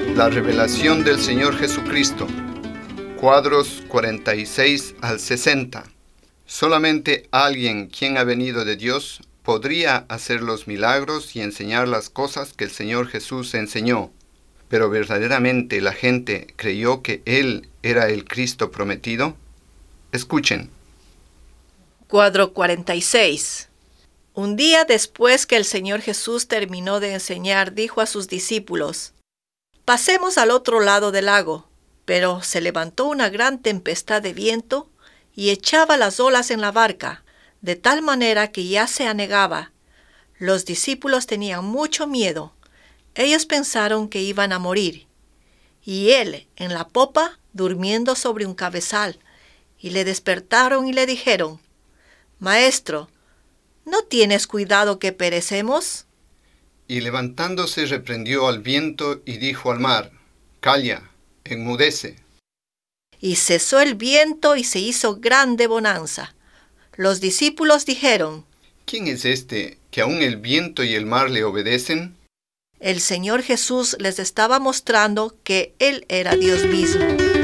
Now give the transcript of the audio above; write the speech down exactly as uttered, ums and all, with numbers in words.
La revelación del Señor Jesucristo. Cuadros cuarenta y seis al sesenta. Solamente alguien quien ha venido de Dios podría hacer los milagros y enseñar las cosas que el Señor Jesús enseñó. Pero ¿verdaderamente la gente creyó que Él era el Cristo prometido? Escuchen. Cuadro cuarenta y seis. Un día después que el Señor Jesús terminó de enseñar, dijo a sus discípulos: «Pasemos al otro lado del lago». Pero se levantó una gran tempestad de viento y echaba las olas en la barca, de tal manera que ya se anegaba. Los discípulos tenían mucho miedo. Ellos pensaron que iban a morir. Y él, en la popa, durmiendo sobre un cabezal, y le despertaron y le dijeron: «Maestro, ¿no tienes cuidado que perecemos?» Y levantándose reprendió al viento y dijo al mar: «Calla, enmudece». Y cesó el viento y se hizo grande bonanza. Los discípulos dijeron: ¿Quién es este que aun el viento y el mar le obedecen? El Señor Jesús les estaba mostrando que Él era Dios mismo.